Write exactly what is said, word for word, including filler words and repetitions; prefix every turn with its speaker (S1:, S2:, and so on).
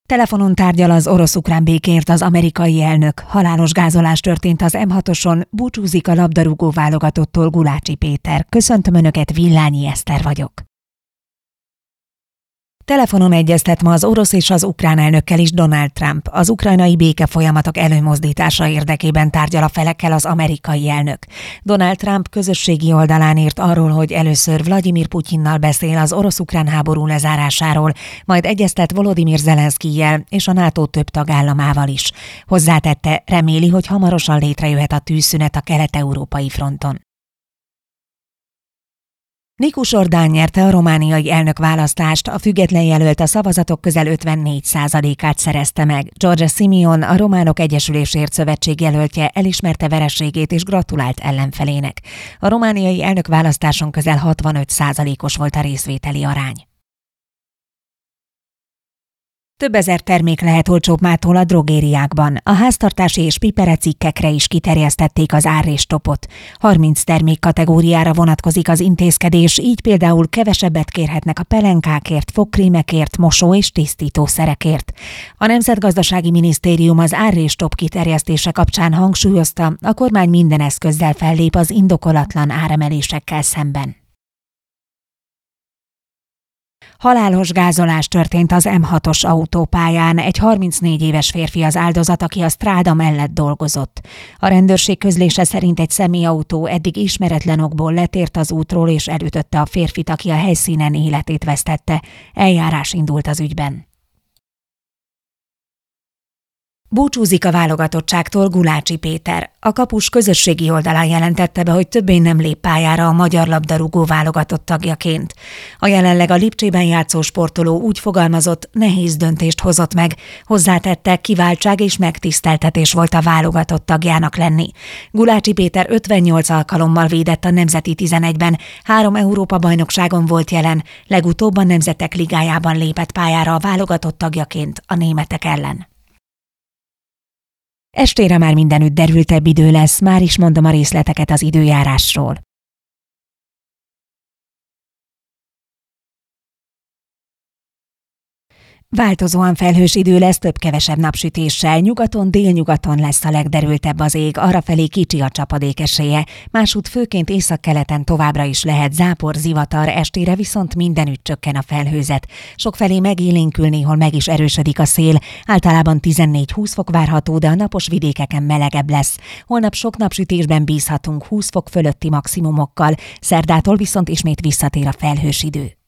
S1: Telefonon tárgyal az orosz-ukrán békéért az amerikai elnök. Halálos gázolás történt az em hatoson, búcsúzik a labdarúgó válogatottól Gulácsi Péter. Köszöntöm Önöket, Villányi Eszter vagyok. Telefonon egyeztet ma az orosz és az ukrán elnökkel is Donald Trump. Az ukrajnai békefolyamatok előmozdítása érdekében tárgyal a felekkel az amerikai elnök. Donald Trump közösségi oldalán írt arról, hogy először Vladimir Putyinnal beszél az orosz-ukrán háború lezárásáról, majd egyeztet Volodymyr Zelenszkijjel és a NATO több tagállamával is. Hozzátette, reméli, hogy hamarosan létrejöhet a tűzszünet a kelet-európai fronton. Nikus Orbán nyerte a romániai elnökválasztást, a független jelölt a szavazatok közel ötvennégy százalékát szerezte meg. Giorgia Simion, a Románok Egyesülésért Szövetség jelöltje elismerte vereségét és gratulált ellenfelének. A romániai elnökválasztáson közel hatvanöt százalékos volt a részvételi arány. Több ezer termék lehet olcsóbb mától a drogériákban. A háztartási és piperecikkekre is kiterjesztették az árréstopot. harminc termék kategóriára vonatkozik az intézkedés, így például kevesebbet kérhetnek a pelenkákért, fogkrémekért, mosó- és tisztítószerekért. A Nemzetgazdasági Minisztérium az árréstop kiterjesztése kapcsán hangsúlyozta, a kormány minden eszközzel fellép az indokolatlan áremelésekkel szemben. Halálos gázolás történt az em hatos autópályán. Egy harmincnégy éves férfi az áldozat, aki a stráda mellett dolgozott. A rendőrség közlése szerint egy személyautó eddig ismeretlen okból letért az útról és elütötte a férfit, aki a helyszínen életét vesztette. Eljárás indult az ügyben. Búcsúzik a válogatottságtól Gulácsi Péter. A kapus közösségi oldalán jelentette be, hogy többé nem lép pályára a magyar labdarúgó válogatott tagjaként. A jelenleg a Lipcsében játszó sportoló úgy fogalmazott, nehéz döntést hozott meg. Hozzátette, kiváltság és megtiszteltetés volt a válogatott tagjának lenni. Gulácsi Péter ötvennyolc alkalommal védett a Nemzeti tizenegyben, három Európa-bajnokságon volt jelen, legutóbb a Nemzetek Ligájában lépett pályára a válogatott tagjaként a németek ellen. Estére már mindenütt derültebb idő lesz, már is mondom a részleteket az időjárásról. Változóan felhős idő lesz, több-kevesebb napsütéssel, nyugaton, délnyugaton lesz a legderültebb az ég, arrafelé kicsi a csapadék esélye, másút főként északkeleten továbbra is lehet zápor, zivatar, estére viszont mindenütt csökken a felhőzet. Sokfelé megélénkül, néhol meg is erősödik a szél, általában tizennégy-húsz fok várható, de a napos vidékeken melegebb lesz. Holnap sok napsütésben bízhatunk húsz fok fölötti maximumokkal, szerdától viszont ismét visszatér a felhős idő.